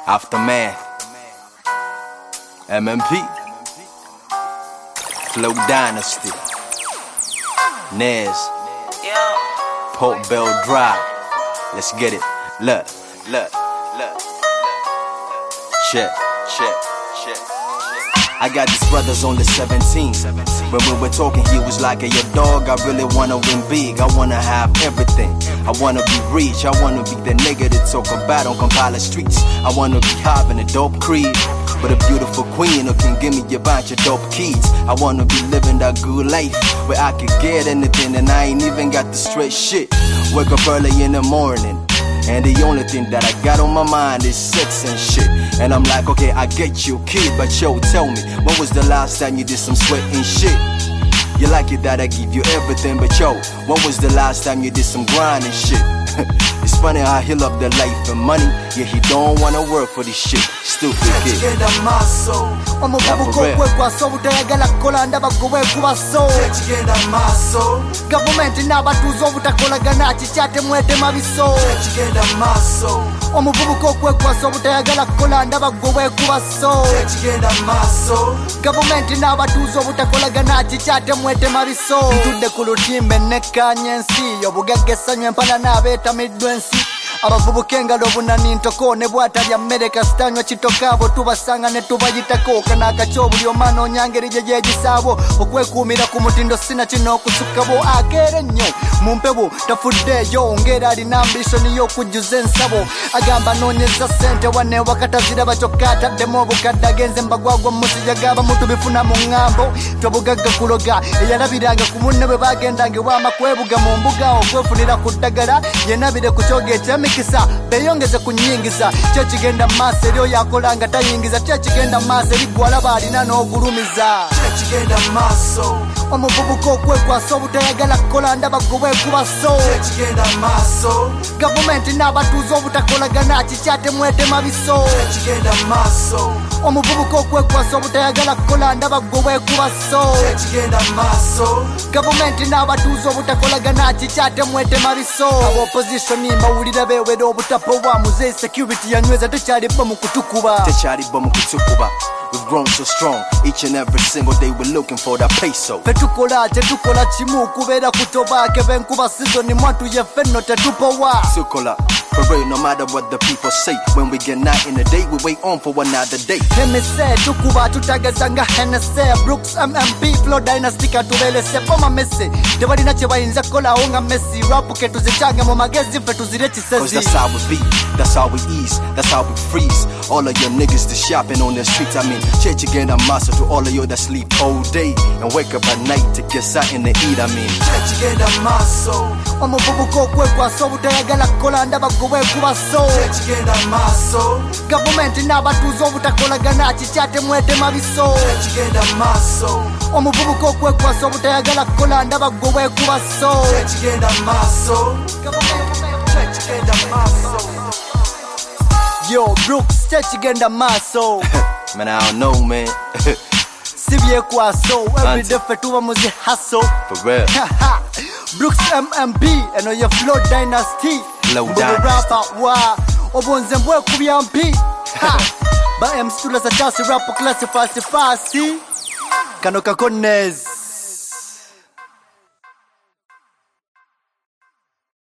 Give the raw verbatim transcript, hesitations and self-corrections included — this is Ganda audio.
Aftermath, M M P, Flow Dynasty, Nez, Port Bell Drive. Let's get it. Look, look, look. Check, check, check. I got these brothers on the seventeen. When we were talking, he was like, hey, yo, dog, I really wanna win big. I wanna have everything. I wanna be rich. I wanna be the nigga that talk about on Kampala streets. I wanna be having a dope crib with a beautiful queen who can give me a bunch of dope kids. I wanna be living that good life where I could get anything and I ain't even got the straight shit. Wake up early in the morning and the only thing that I got on my mind is sex and shit. And I'm like, okay, I get you, kid, but yo, tell me, when was the last time you did some sweat and shit? You like it that I give you everything, but yo, when was the last time you did some grind and shit? It's funny how he love the life and money, yeah, he don't wanna work for this shit. Stupid kid. Government n'abatuuze obutakolagana kikyate mwete mabiso. Omuvubuka okwekwasa obutayagala kukola ndaba gwe bwekuba so. Government n'abatuuze obutakolagana kikyate mwete mabiso. Ntudde ku lutimbe nekkanya ensi obugagga essanyu empala n'abeetamiddwa ensi. Abavubuka engalo obunani ntoko ne bwatalya mmere kasitanywa kitoka abo tubasanga ne tubayitako kana akakyo buli omwana onyangeri gye gyegisaabo okwekuumira ku mutindo sina kino okusukabo akeere nnyo mu mpewo tafuddeeyo ng'era alina ambisoni y'okujjuza ensabo agamba noonyeza ssente wane wakataziraba kyokka ataddemu obukadde agenze mbagwagwa musija gaba mutubifuna mu ŋŋambo tobugagga kuloga eyalabiranga ku munne bwe bagendanga ewaama kwebuga mu mbuga okwefunira ku ddagala yenabire ku kyoga ekyemi kisa beyongeze kunyingiza kyo kigenda maaso eri oyo akolanga tayingiza kyo kigenda maaso eri gwalaba alina n'ogulumiza kigenda maaso omuvubuka okwekwasa obutayagala kukola ndaba gwe bwekuba so kigenda maaso gavumenti n'abatuuze obutakolagana kikyate mwete mabiso kigenda maaso omuvubuka okwekwasa obutayagala kukola ndaba gwe bwekuba so kigenda maaso gavumenti n'abatuuze obutakolagana kikyate mwete mabiso ab'opposition mbawulira bewera obutapowa muzeyi security yanyweza tekyalibo mu kutukuba tekyalibo mu kutukuba. We've grown so strong, each and every single day we're looking for that peso. Fetukola tetukola kimu kubeera kutoba kebe nkuba season mwatu yeffe nno tetupowa Sukola, parade no matter what the people say. When we get night in the day, we wait on for another day. Hennessy tukuba tutagazanga Hennessy Brooks M M P Flow Dynasty katubelese poma Messi tebalina kye bayinza kukolawo nga Messi rap ke tuzitange mu magezi ffe tuzire kisezi. Cause that's how we be, that's how we ease, that's how we freeze. All of your niggas to shopping on the streets. I mean, church again a master to all of you that sleep all day and wake up at night to get something to eat. I mean, church again a maso omuvubuka okwekwasa obutayagala kukola ndaba gwe bwekuba so church again a maso gavumenti n'abatuuze obutakolagana kikyate mwete mabiso church again a maso omuvubuka okwekwasa obutayagala kukola ndaba gwe bwekuba so church again a maso church again a maso. Yo, Brooks, church again a maso. Man, I don't know, man. Sibye kwaso, every day fe tuba muzi hustle. For real. Brooks M M P, and on your Flow Dynasty. Flow Dynasty. Rapper, wa, obonze mbwe kubya mpi. Ba M Stula za chasi rap class fast fast. Kano kakonez.